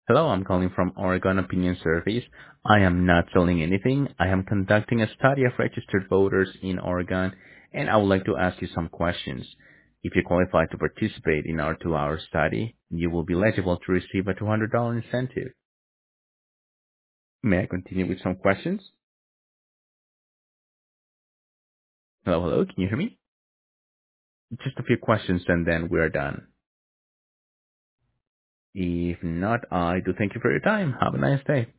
Hello, I'm calling from Oregon Opinion Surveys. I am not selling anything. I am conducting a study of registered voters in Oregon, and I would like to ask you some questions. If you qualify to participate in our 2-hour study, you will be eligible to receive a $200 incentive. May I continue with some questions? Hello, hello, can you hear me? Just a few questions and then we are done. If not, I do thank you for your time. Have a nice day.